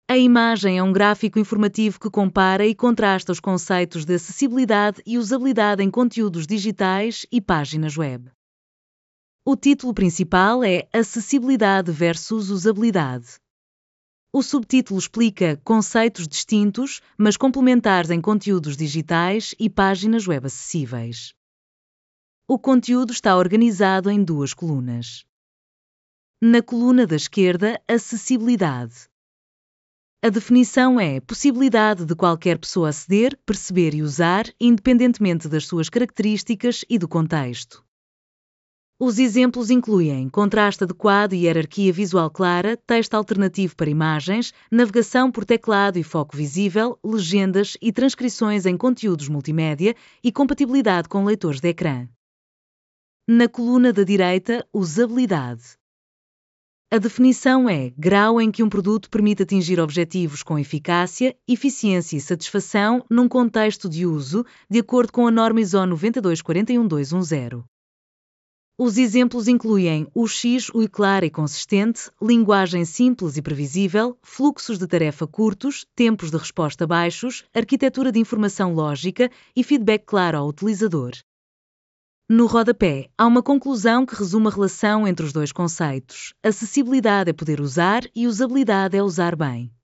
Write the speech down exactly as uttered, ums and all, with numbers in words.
A imagem é um gráfico informativo que compara e contrasta os conceitos de acessibilidade e usabilidade em conteúdos digitais e páginas web. O título principal é Acessibilidade versus Usabilidade. O subtítulo explica conceitos distintos, mas complementares em conteúdos digitais e páginas web acessíveis. O conteúdo está organizado em duas colunas. Na coluna da esquerda, acessibilidade. A definição é possibilidade de qualquer pessoa aceder, perceber e usar, independentemente das suas características e do contexto. Os exemplos incluem contraste adequado e hierarquia visual clara, texto alternativo para imagens, navegação por teclado e foco visível, legendas e transcrições em conteúdos multimédia e compatibilidade com leitores de ecrã. Na coluna da direita, usabilidade. A definição é grau em que um produto permite atingir objetivos com eficácia, eficiência e satisfação num contexto de uso, de acordo com a norma I S O nove dois quatro um dois um zero. Os exemplos incluem U X U I clara e consistente, linguagem simples e previsível, fluxos de tarefa curtos, tempos de resposta baixos, arquitetura de informação lógica e feedback claro ao utilizador. No rodapé, há uma conclusão que resume a relação entre os dois conceitos. Acessibilidade é poder usar e usabilidade é usar bem.